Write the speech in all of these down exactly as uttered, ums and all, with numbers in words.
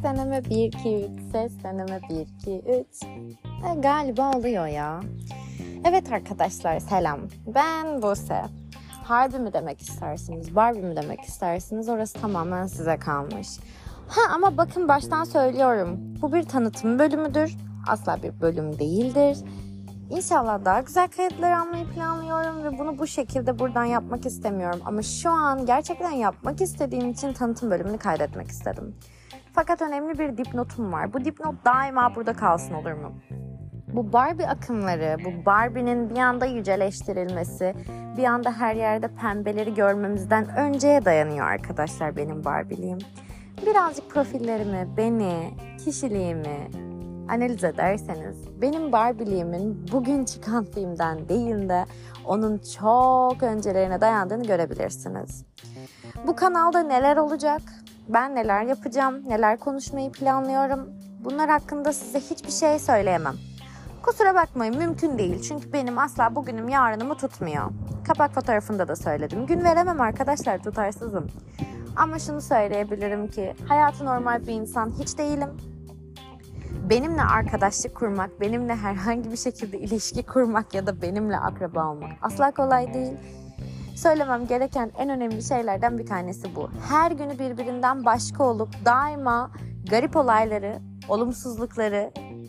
deneme bir iki üç, ses deneme bir iki üç. E, galiba oluyor ya. Evet arkadaşlar, selam. Ben Buse. Harbi mi demek istersiniz, Barbie mi demek istersiniz? Orası tamamen size kalmış. Ha ama bakın, baştan söylüyorum. Bu bir tanıtım bölümüdür. Asla bir bölüm değildir. İnşallah daha güzel kayıtlar almayı planlıyorum ve bunu bu şekilde buradan yapmak istemiyorum. Ama şu an gerçekten yapmak istediğim için tanıtım bölümünü kaydetmek istedim. Fakat önemli bir dipnotum var. Bu dipnot daima burada kalsın, olur mu? Bu Barbie akımları, bu Barbie'nin bir anda yüceleştirilmesi, bir anda her yerde pembeleri görmemizden önceye dayanıyor arkadaşlar benim Barbie'liğim. Birazcık profillerimi, beni, kişiliğimi analiz ederseniz benim Barbie'liğimin bugün çıkan filmden değil de onun çok öncelerine dayandığını görebilirsiniz. Bu kanalda neler olacak, ben neler yapacağım, neler konuşmayı planlıyorum, bunlar hakkında size hiçbir şey söyleyemem. Kusura bakmayın, mümkün değil çünkü benim asla bugünüm yarınımı tutmuyor. Kapak fotoğrafında da söyledim, gün veremem arkadaşlar, tutarsızım. Ama şunu söyleyebilirim ki hayatı normal bir insan hiç değilim. Benimle arkadaşlık kurmak, benimle herhangi bir şekilde ilişki kurmak ya da benimle akraba olmak asla kolay değil. Söylemem gereken en önemli şeylerden bir tanesi bu. Her günü birbirinden başka olup daima garip olayları, olumsuzlukları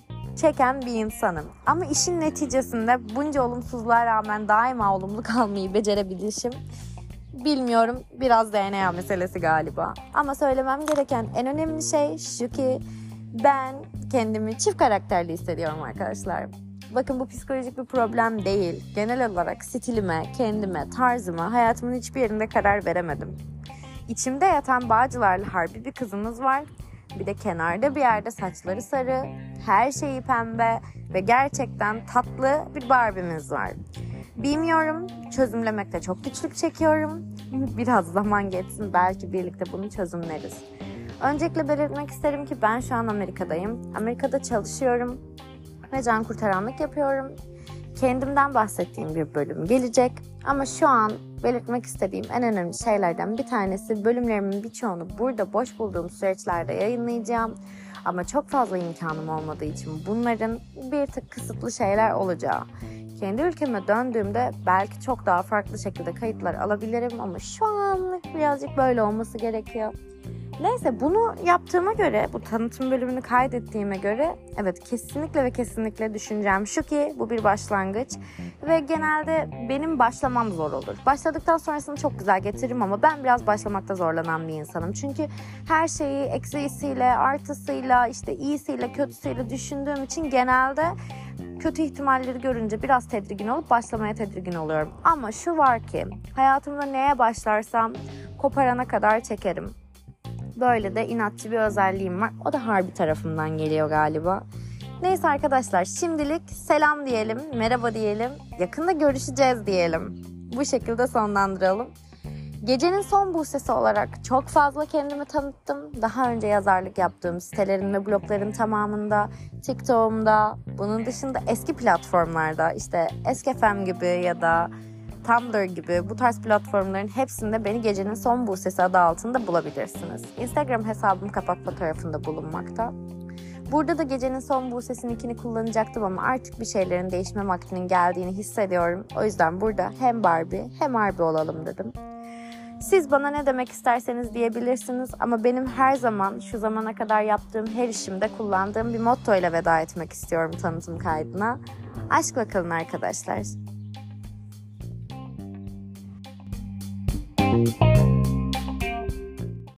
çeken bir insanım. Ama işin neticesinde bunca olumsuzluğa rağmen daima olumlu kalmayı becerebilişim, bilmiyorum, biraz D N A meselesi galiba. Ama söylemem gereken en önemli şey şu ki ben kendimi çift karakterli hissediyorum arkadaşlar. Bakın, bu psikolojik bir problem değil. Genel olarak stilime, kendime, tarzıma, hayatımın hiçbir yerinde karar veremedim. İçimde yatan Bağcılarlı harbi bir kızımız var. Bir de kenarda bir yerde saçları sarı, her şeyi pembe ve gerçekten tatlı bir Barbie'miz var. Bilmiyorum, çözümlemekte çok güçlük çekiyorum. Biraz zaman geçsin, belki birlikte bunu çözümleriz. Öncelikle belirtmek isterim ki ben şu an Amerika'dayım. Amerika'da çalışıyorum ve can kurtaranlık yapıyorum. Kendimden bahsettiğim bir bölüm gelecek. Ama şu an belirtmek istediğim en önemli şeylerden bir tanesi, bölümlerimin birçoğunu burada boş bulduğum süreçlerde yayınlayacağım. Ama çok fazla imkanım olmadığı için bunların bir tık kısıtlı şeyler olacağı. Kendi ülkeme döndüğümde belki çok daha farklı şekilde kayıtlar alabilirim ama şu anlık birazcık böyle olması gerekiyor. Neyse, bunu yaptığıma göre, bu tanıtım bölümünü kaydettiğime göre evet, kesinlikle ve kesinlikle düşüncem şu ki bu bir başlangıç ve genelde benim başlamam zor olur. Başladıktan sonrasını çok güzel getiririm ama ben biraz başlamakta zorlanan bir insanım. Çünkü her şeyi eksisiyle, artısıyla, işte iyisiyle, kötüsüyle düşündüğüm için genelde kötü ihtimalleri görünce biraz tedirgin olup başlamaya tedirgin oluyorum. Ama şu var ki hayatımda neye başlarsam koparana kadar çekerim. Böyle de inatçı bir özelliğim var. O da harbi tarafımdan geliyor galiba. Neyse arkadaşlar, şimdilik selam diyelim, merhaba diyelim, yakında görüşeceğiz diyelim. Bu şekilde sonlandıralım. Gecenin son Buse'si olarak çok fazla kendimi tanıttım. Daha önce yazarlık yaptığım sitelerin ve blogların tamamında, TikTok'umda, bunun dışında eski platformlarda, işte Eski F M gibi ya da Tumblr gibi bu tarz platformların hepsinde beni Gecenin Son Buse'si adı altında bulabilirsiniz. Instagram hesabım kapak fotoğrafında bulunmakta. Burada da Gecenin Son Buse'sininkini kullanacaktım ama artık bir şeylerin değişme vaktinin geldiğini hissediyorum. O yüzden burada hem Barbie hem Barbie olalım dedim. Siz bana ne demek isterseniz diyebilirsiniz ama benim her zaman şu zamana kadar yaptığım her işimde kullandığım bir motto ile veda etmek istiyorum tanıtım kaydına. Aşkla kalın arkadaşlar.